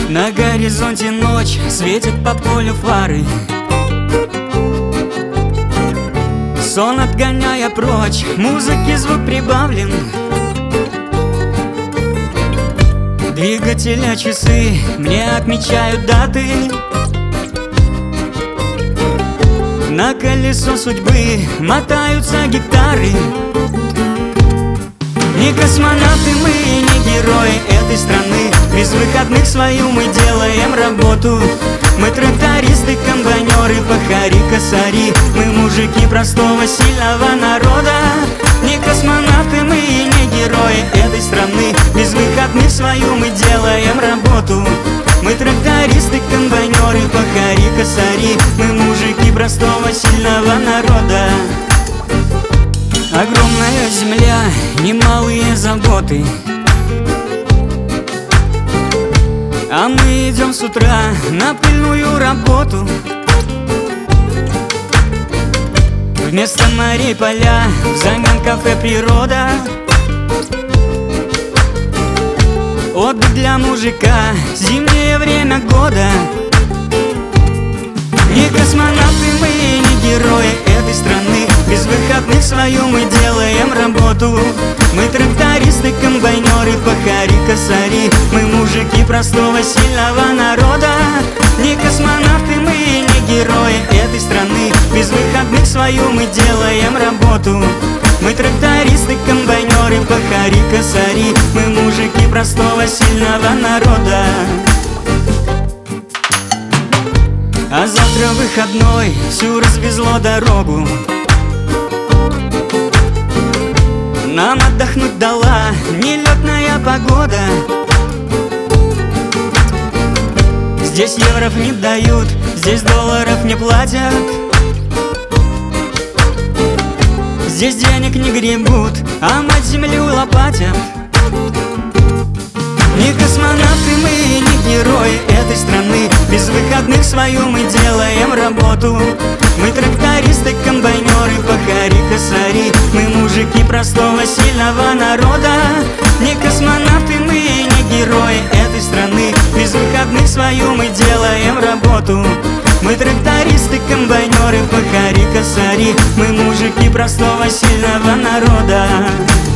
На горизонте ночь, светит по полю фары. Сон отгоняя прочь, музыки звук прибавлен. Двигателя часы мне отмечают даты. На колесо судьбы мотаются гектары. Не космонавты мы, не герои этой страны. Без выходных свою мы делаем работу. Мы трактористы, комбайнеры, пахари, косари. Мы мужики простого сильного народа. Не космонавты мы, не герои этой страны. Без выходных свою мы делаем работу. Мы трактористы, комбайнеры, пахари, косари. Мы мужики простого сильного народа. Огромная земля, немалые заботы. А мы идем с утра на пыльную работу. Вместо морей поля, взамен кафе природа. Отдых для мужика, зимнее время года. Не космонавты мы, не герои этой страны. Без выходных свою мы делаем работу. Мы трактористы, комбайнеры, пахари, косари. Мы мужики простого сильного народа. Не космонавты мы, не герои этой страны. Без выходных свою мы делаем работу. Мы трактористы, комбайнеры, пахари, косари. Мы мужики простого сильного народа. А завтра выходной, всю развезло дорогу. Нам отдохнуть дала нелетная погода. Здесь евров не дают, здесь долларов не платят. Здесь денег не гребут, а мать землю лопатят. Не космонавты мы, не герои этой страны. Без выходных свою мы делаем работу. Мы трактористы, комбайнеры, пахари, косари. Мы мужики простого сильного народа. Не космонавты мы, не герои этой страны. Без выходных свою мы делаем работу. Мы трактористы, комбайнеры, пахари, косари. Мы мужики простого сильного народа.